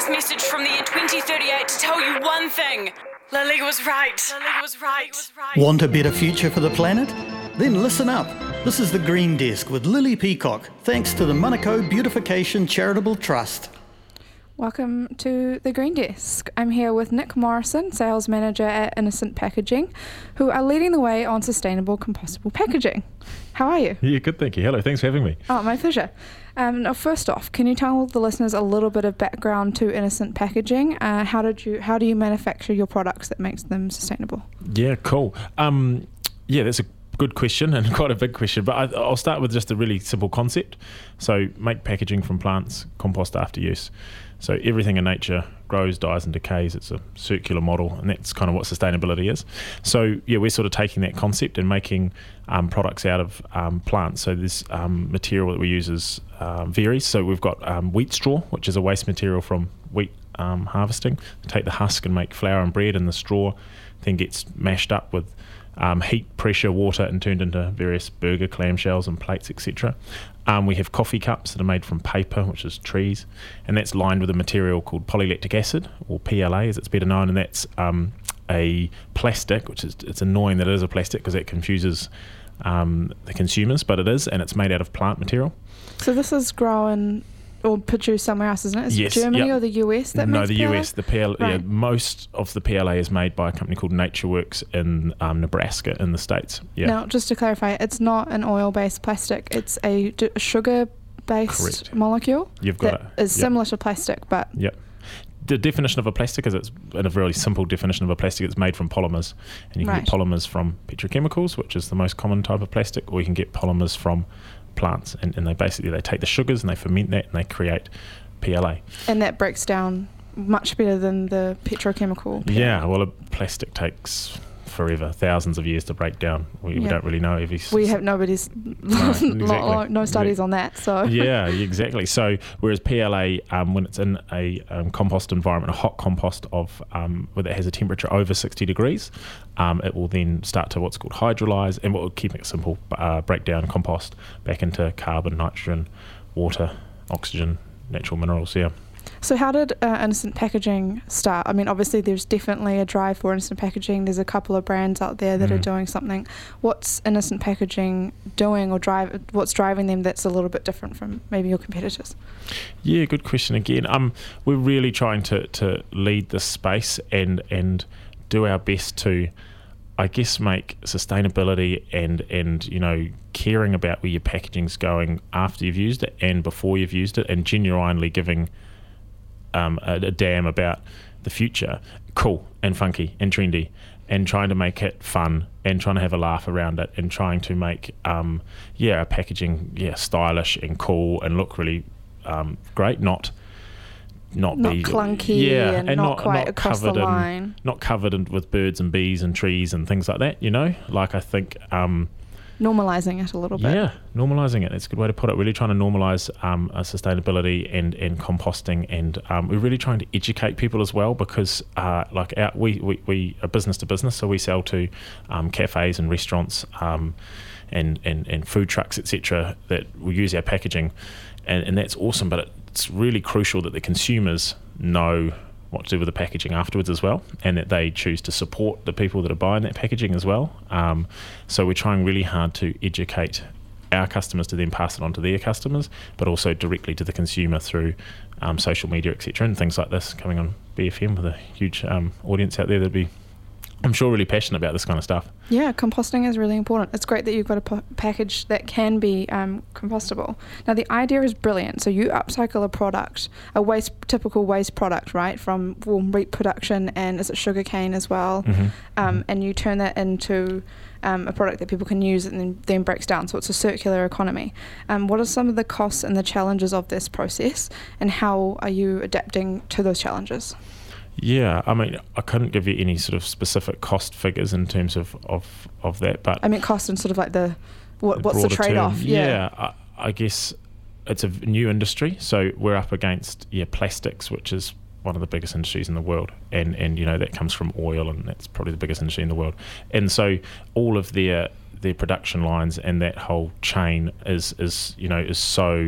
this message from the year 2038 to tell you one thing. Lily was right. Want a better future for the planet? Then listen up. This is The Green Desk with Lily Peacock, thanks to the Manukau Beautification Charitable Trust. Welcome to The Green Desk. I'm here with Nick Morrison, Sales Manager at Innocent Packaging, who are leading the way on sustainable compostable packaging. How are you? Yeah, good, thank you. Hello, thanks for having me. Oh, my pleasure. Now, first off, can you tell the listeners a little bit of background to Innocent Packaging? How do you manufacture your products that makes them sustainable? Yeah, cool. That's a good question and quite a big question, but I'll start with just a really simple concept. So make packaging from plants, compost after use. So everything in nature grows, dies and decays. It's a circular model, and that's kind of what sustainability is. So yeah, we're sort of taking that concept and making products out of plants. So this material that we use varies. So we've got wheat straw, which is a waste material from wheat harvesting. We take the husk and make flour and bread, and the straw then gets mashed up with heat, pressure, water, and turned into various burger clamshells and plates, etc. We have coffee cups that are made from paper, which is trees, and that's lined with a material called polylactic acid, or PLA as it's better known, and that's a plastic, it's annoying that it is a plastic because it confuses the consumers, but it is, and it's made out of plant material. So this is grown or produced somewhere else, isn't it? Is it Germany or the US that makes PLA? No, the US. The PLA, right. Most of the PLA is made by a company called NatureWorks in Nebraska in the States. Yeah. Now, just to clarify, it's not an oil-based plastic. It's a sugar-based molecule. You've got it. Is similar to plastic, but... Yep. The definition of a plastic is, it's in a very simple definition of a plastic, it's made from polymers. And you can get polymers from petrochemicals, which is the most common type of plastic, or you can get polymers from plants, and they take the sugars and they ferment that and they create PLA. And that breaks down much better than the petrochemical PLA. Yeah, well, a plastic takes forever, thousands of years to break down. We don't really know. We have no studies on that. So yeah, exactly. So whereas PLA, when it's in a compost environment, a hot compost where it has a temperature over 60 degrees, it will then start to what's called hydrolyze, and what will keep it simple, break down compost back into carbon, nitrogen, water, oxygen, natural minerals. Yeah. So how did Innocent Packaging start? I mean, obviously there's definitely a drive for Innocent Packaging. There's a couple of brands out there that are doing something. What's Innocent Packaging doing, or what's driving them that's a little bit different from maybe your competitors? Yeah, good question again. We're really trying to lead this space and do our best to, I guess, make sustainability and caring about where your packaging's going after you've used it and before you've used it, and genuinely giving a damn about the future cool and funky and trendy, and trying to make it fun and trying to have a laugh around it, and trying to make our packaging stylish and cool and look really great, not be clunky and not quite across the line, not covered with birds and bees and trees and things like that, I think normalising it a little bit. Yeah, normalising it. It's a good way to put it. Really trying to normalise sustainability and composting, and we're really trying to educate people as well, because we are business to business, so we sell to cafes and restaurants and food trucks, etc., that will use our packaging, and that's awesome. But it's really crucial that the consumers know what to do with the packaging afterwards as well, and that they choose to support the people that are buying that packaging as well. So we're trying really hard to educate our customers to then pass it on to their customers, but also directly to the consumer through social media, etc., and things like this, coming on BFM with a huge audience out there that'd be, I'm sure, really passionate about this kind of stuff. Yeah, composting is really important. It's great that you've got a package that can be compostable. Now, the idea is brilliant. So you upcycle a product, typical waste product, right, from wheat production, and is it sugarcane as well? And you turn that into a product that people can use and then breaks down. So it's a circular economy. What are some of the costs and the challenges of this process, and how are you adapting to those challenges? Yeah, I mean, I couldn't give you any sort of specific cost figures in terms of that, but I mean cost and sort of like what's the trade-off? Yeah, I guess it's a new industry, so we're up against plastics, which is one of the biggest industries in the world, and that comes from oil, and that's probably the biggest industry in the world, and so all of their production lines and that whole chain is so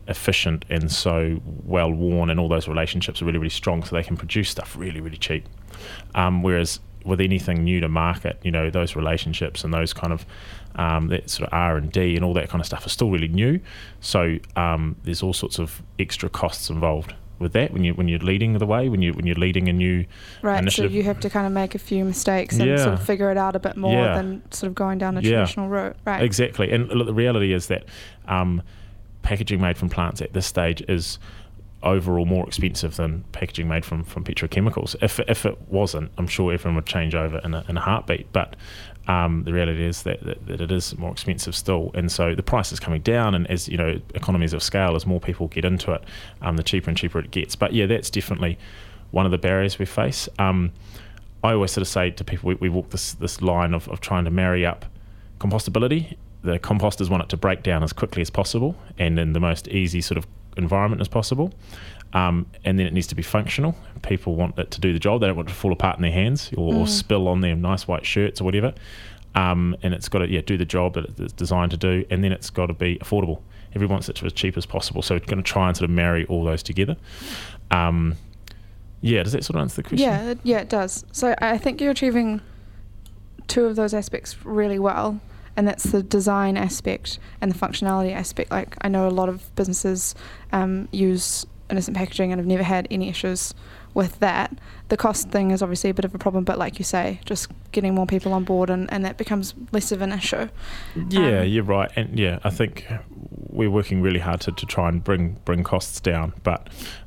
efficient and so well worn, and all those relationships are really, really strong, so they can produce stuff really, really cheap. Whereas with anything new to market, those relationships and those kind of that sort of R&D and all that kind of stuff are still really new. So there's all sorts of extra costs involved with that when you're leading the way, when you're leading a new initiative. So you have to kind of make a few mistakes and sort of figure it out a bit more than sort of going down a traditional route, right? Exactly. And look, the reality is that packaging made from plants at this stage is overall more expensive than packaging made from petrochemicals. If it wasn't, I'm sure everyone would change over in a heartbeat. But the reality is that it is more expensive still, and so the price is coming down. And as economies of scale, as more people get into it, the cheaper and cheaper it gets. But that's definitely one of the barriers we face. I always sort of say to people, we walk this line of trying to marry up compostability. The composters want it to break down as quickly as possible and in the most easy sort of environment as possible, and then it needs to be functional. People want it to do the job. They don't want it to fall apart in their hands or spill on their nice white shirts or whatever, and it's got to do the job that it's designed to do, and then it's got to be affordable. Everyone wants it to be as cheap as possible, so we're going to try and sort of marry all those together. Does that sort of answer the question? Yeah, it does. So I think you're achieving two of those aspects really well, and that's the design aspect and the functionality aspect. Like, I know a lot of businesses use innocent packaging and have never had any issues with that. The cost thing is obviously a bit of a problem, but like you say, just getting more people on board and that becomes less of an issue. Yeah, you're right. And I think we're working really hard to try and bring costs down, but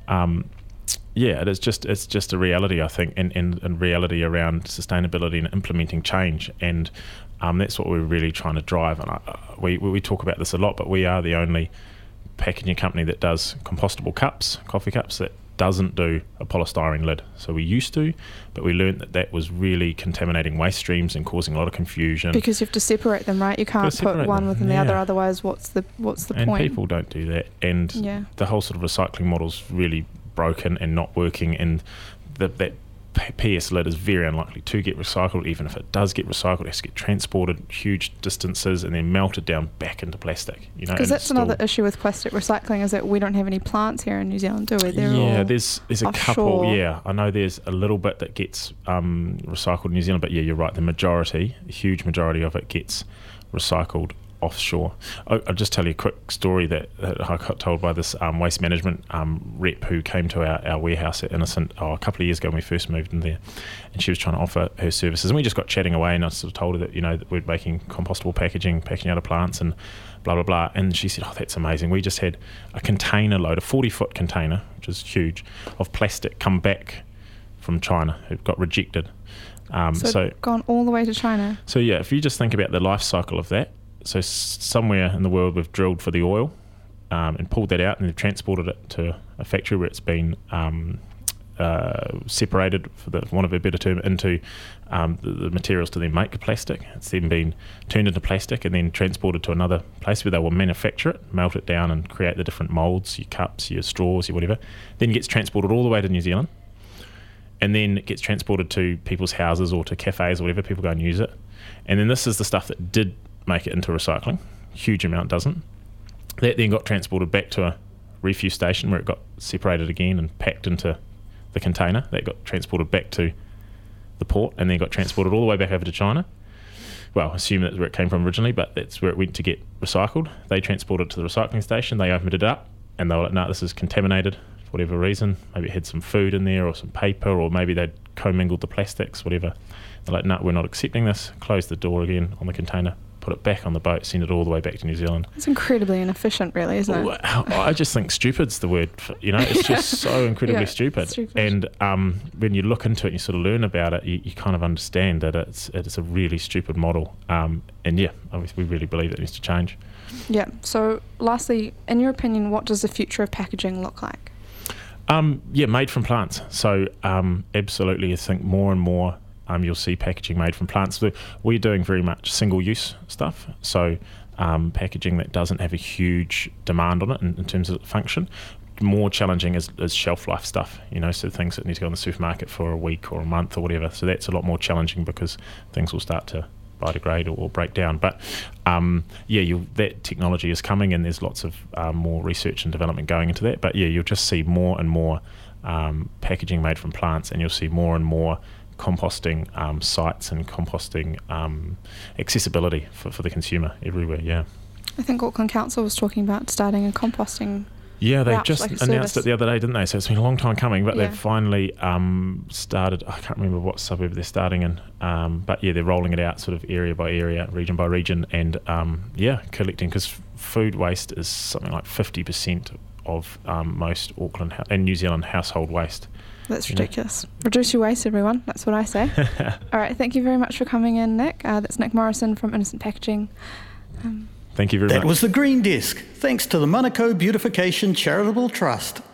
it's just a reality, I think, and reality around sustainability and implementing change, and that's what we're really trying to drive. And we talk about this a lot, but we are the only packaging company that does compostable cups, coffee cups, that doesn't do a polystyrene lid. So we used to, but we learned that was really contaminating waste streams and causing a lot of confusion. Because you have to separate them, right? You can't put one within the other, otherwise what's the and point? And people don't do that. And the whole sort of recycling model's really broken and not working, and that PS lid is very unlikely to get recycled. Even if it does get recycled, it has to get transported huge distances and then melted down back into plastic. Because that's another issue with plastic recycling, is that we don't have any plants here in New Zealand, do we? There's a couple. I know there's a little bit that gets recycled in New Zealand, but you're right. The huge majority of it gets recycled offshore. I'll just tell you a quick story that I got told by this waste management rep who came to our warehouse at Innocent a couple of years ago when we first moved in there, and she was trying to offer her services, and we just got chatting away, and I sort of told her that that we're making compostable packaging out of plants and blah blah blah, and she said, that's amazing. We just had a container load, a 40-foot container, which is huge, of plastic come back from China. It got rejected. So gone all the way to China. So if you just think about the life cycle of that, so somewhere in the world we've drilled for the oil and pulled that out, and they've transported it to a factory where it's been separated, for want of a better term, into the materials to then make plastic. It's then been turned into plastic and then transported to another place where they will manufacture it, melt it down and create the different moulds, your cups, your straws, your whatever. Then it gets transported all the way to New Zealand, and then it gets transported to people's houses or to cafes or whatever. People go and use it. And then this is the stuff that did make it into recycling. Huge amount doesn't. That then got transported back to a refuse station where it got separated again and packed into the container. That got transported back to the port and then got transported all the way back over to China. Well, assume that's where it came from originally, but that's where it went to get recycled. They transported it to the recycling station. They opened it up and they were like, no, this is contaminated for whatever reason. Maybe it had some food in there or some paper, or maybe they'd commingled the plastics, whatever. They're like, no, we're not accepting this. Close the door again on the container, put it back on the boat, send it all the way back to New Zealand. It's incredibly inefficient, really, isn't it? I just think stupid's the word. It's just so incredibly stupid. And when you look into it and you sort of learn about it, you kind of understand that it's a really stupid model. Obviously we really believe it needs to change. Yeah. So lastly, in your opinion, what does the future of packaging look like? Made from plants. So absolutely, I think more and more you'll see packaging made from plants. We're doing very much single-use stuff, so packaging that doesn't have a huge demand on it in terms of function. More challenging is shelf life stuff, so things that need to go in the supermarket for a week or a month or whatever. So that's a lot more challenging because things will start to biodegrade or break down. But that technology is coming, and there's lots of more research and development going into that. But you'll just see more and more packaging made from plants, and you'll see more and more composting sites and composting accessibility for the consumer everywhere. Yeah, I think Auckland Council was talking about starting a composting. Yeah, they route, just like announced it the other day, didn't they? So it's been a long time coming, but Yeah. they've finally started. I can't remember what suburb they're starting in, but they're rolling it out sort of area by area, region by region, and collecting, because food waste is something like 50% of most Auckland and New Zealand household waste. That's ridiculous. Reduce your waste, everyone. That's what I say. All right, thank you very much for coming in, Nick. That's Nick Morrison from Innocent Packaging. Thank you very much. That was the Green Desk, thanks to the Manukau Beautification Charitable Trust.